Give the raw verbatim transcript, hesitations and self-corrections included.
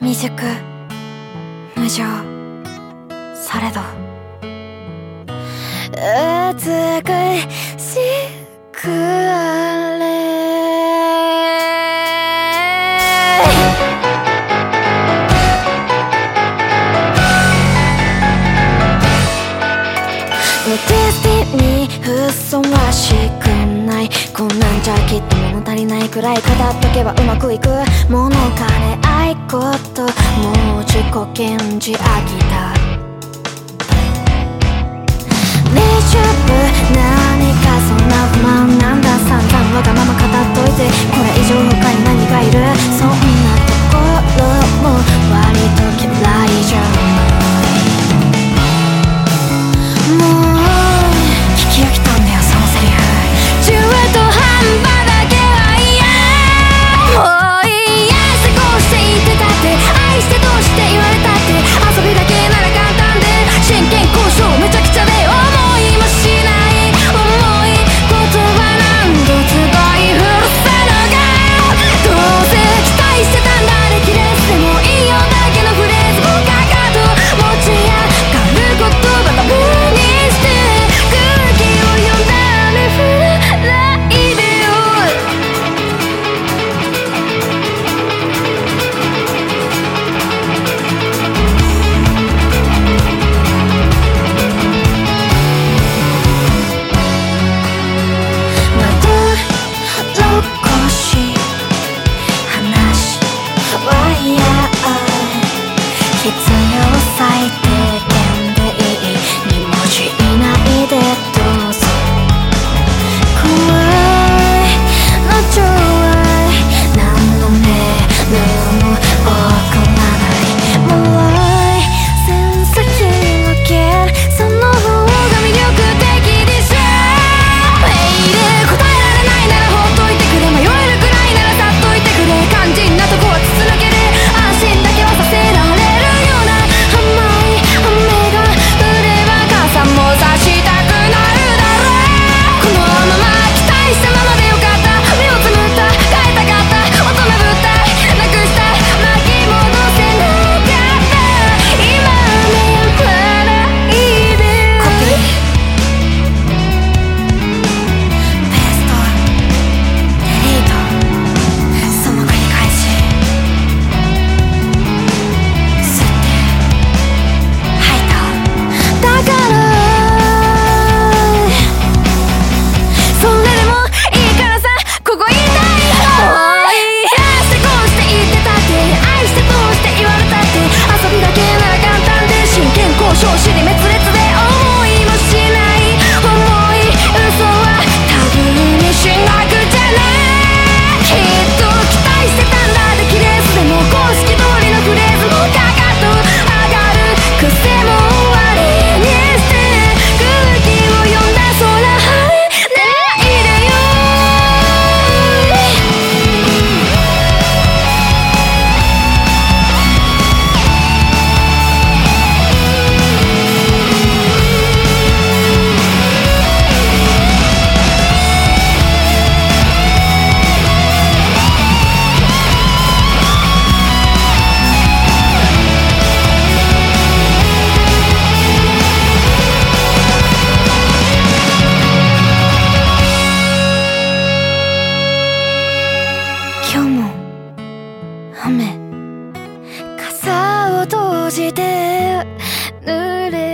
未熟無情されど美しくあれ。ノティスティにふさわしくない、こんなんじゃきっと物足りないくらい語っとけばうまくいく。物金愛こともう自己顕示飽きた。大丈夫何かそんな不満なんだ、散々わがまま語っといてこれ以上他に何がいる。そんなところも割と嫌いじゃない。もう聞き飽きたんだよそのセリフ。中途半端だけは嫌。もういいやしてこうして言ってたって、愛してどうして言われたって、遊びだけなら簡単で真剣交渉めちゃくちゃで思いもしない重い言葉何度つばい古さのが、どうせ期待してたんだできれいでもいいよだけのフレーズもかかと持ち上がる言葉タブーにして空気を読んだ雨降らないでよ。まどろこしい話はや必要最低限でいい、に文字以内でどうぞ。怖いのちょい何のメールも送らない。もう先先のけその方が魅力的でしょ。メール答えられないならほっといてくれ、迷えるくらいならさっといてくれ、肝心なとこは筒抜けで安心だけはさせられるような甘い雨が降れば傘も差したくなるだろう。このまま期待したままでよかった。目をつむった変えたかった大人ぶったなくした巻き戻せなかった。今目を張らないで。コピーペーストデリートその繰り返し、吸って吐いた。だからそれでもいいからさここ言いたい。もういいああしてこうして言ってたって、愛してどうして言われたって、遊びだけなら簡単で真剣交渉尻滅裂で思いもしない重い嘘はタブーにしなくちゃな。きっと期待してたんだできれいすでも公式通りのフレーズもかかと上がる癖も終わりにして空気を読んだ空晴れないでよ。今日も雨傘を閉じて濡れ